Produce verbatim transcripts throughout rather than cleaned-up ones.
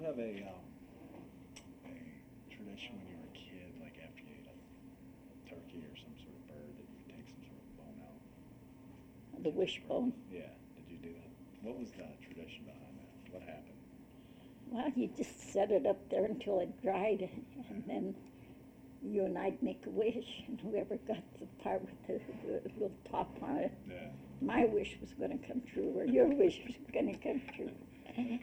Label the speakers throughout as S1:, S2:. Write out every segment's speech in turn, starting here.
S1: have a, um, a tradition when you were a kid, like after you ate a turkey or some sort of bird, that you would take some sort of bone out?
S2: The wishbone.
S1: Yeah, did you do that? What was the tradition behind that? What happened?
S2: Well, you just set it up there until it dried, and then you and I'd make a wish, and whoever got the part with the, the little top on it,
S1: Yeah.
S2: my wish was going to come true, or your wish was going to come true.
S1: Okay.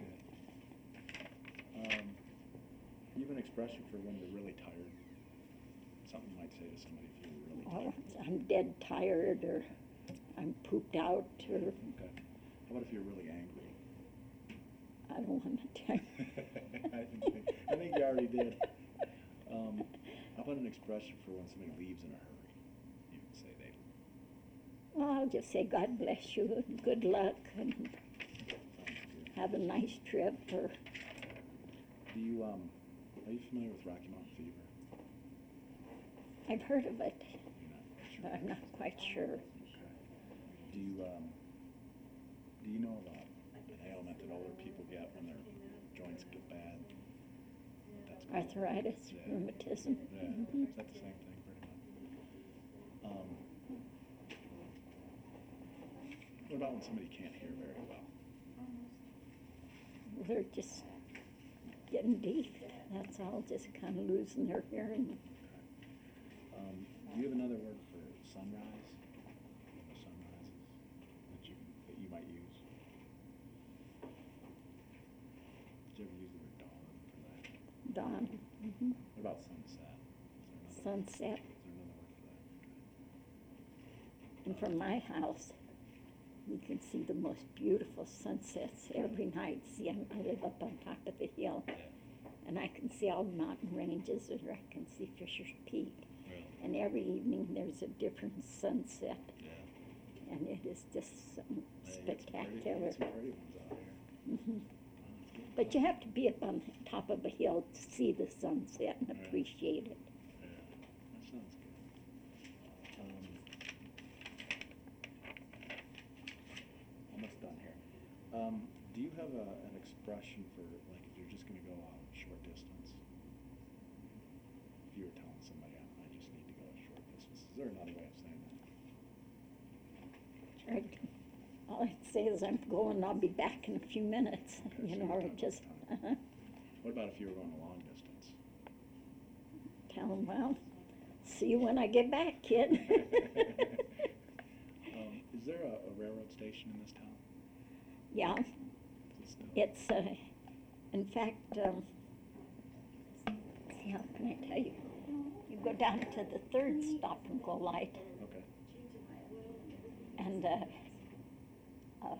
S1: Um, you have an expression for when you're really tired? Something you might say to somebody if you're really
S2: Oh,
S1: tired?
S2: I'm dead tired, or I'm pooped out, or
S1: Okay. How about if you're really angry?
S2: I don't want to tell you.
S1: I, think, I think you already did. Um, how about an expression for when somebody leaves in a hurry? You would say they.
S2: Well, I'll just say God bless you, and good luck, and have a nice trip, or
S1: Do you um? Are you familiar with Rocky Mountain Fever?
S2: I've heard of it,
S1: You're not sure.
S2: but I'm not quite sure.
S1: Okay. Do you um? Do you know about an ailment that older people get when their joints get bad? That's called-
S2: Arthritis,
S1: Yeah.
S2: rheumatism.
S1: Yeah.
S2: Mhm.
S1: Is that the same thing, pretty much? Um. What about when somebody can't hear very well?
S2: They're just getting deaf, that's all, just kind of losing their hearing.
S1: Um, do you have another word for sunrise? Or sunrises that you that you might use? Did you ever use the word dawn for that?
S2: Dawn. Mhm.
S1: What about sunset? Is there another,
S2: Sunset.
S1: Is there another word for that?
S2: And from my house, you can see the most beautiful sunsets every night. See, I'm- I live up on top of the hill,
S1: Yeah.
S2: and I can see all the mountain ranges, or I can see Fisher's Peak.
S1: Really?
S2: And every evening there's a different sunset,
S1: Yeah.
S2: and it is just something
S1: Yeah, you get some pretty-
S2: spectacular.
S1: you get some pretty ones out here.
S2: Mhm.
S1: Wow, that's good.
S2: But you have to be up on top of a hill to see the sunset and
S1: Right.
S2: appreciate it.
S1: Yeah, that sounds good. Um, almost done here. Um, do you have a, an expression for, like, if you're just going to go a short distance? If you were telling somebody, I, I just need to go a short distance, is there another way of saying that?
S2: Right. All I'd say is I'm going, I'll be back in a few minutes,
S1: Okay,
S2: you
S1: so
S2: know,
S1: you're
S2: or
S1: talking
S2: just,
S1: about
S2: uh-huh,
S1: What about if you were going a long distance?
S2: tell them, well, see you when I get back, kid.
S1: Um, is there a, a railroad station in this town?
S2: Yeah,
S1: Is it still?
S2: it's, uh, in fact, um, see, how can I tell you? You go down to the third stop and go light,
S1: Okay.
S2: and, uh, uh,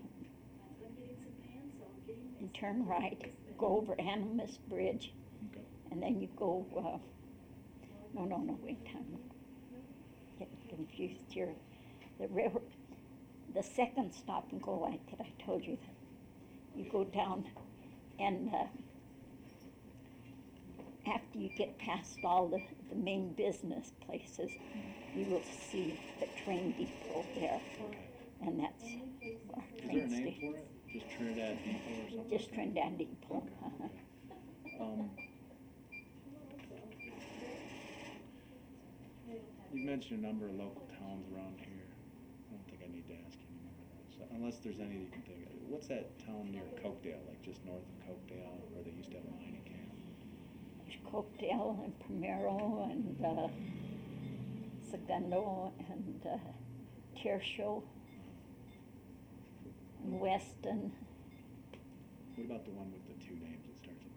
S2: you turn right, go over Animas Bridge,
S1: Okay.
S2: and then you go, uh, no, no, no, wait, I'm getting confused here. The railroad, the second stop and go light that I told you, you go down, and uh, after you get past all the, the main business places, you will see the train depot there, and that's our
S1: Is there a
S2: train
S1: name
S2: station.
S1: for it? Just Trinidad Depot or something?
S2: Just Trinidad Depot.
S1: Okay.
S2: uh-huh.
S1: Um, you've mentioned a number of local towns around here. I don't think I need to ask you any more of those, unless there's any you can think of. What's that town near Cokedale, like just north of Cokedale, where they used to have a mining camp?
S2: There's Cokedale and Primero and uh, Segundo and uh, Tearshow and Weston.
S1: What about the one with the two names that starts with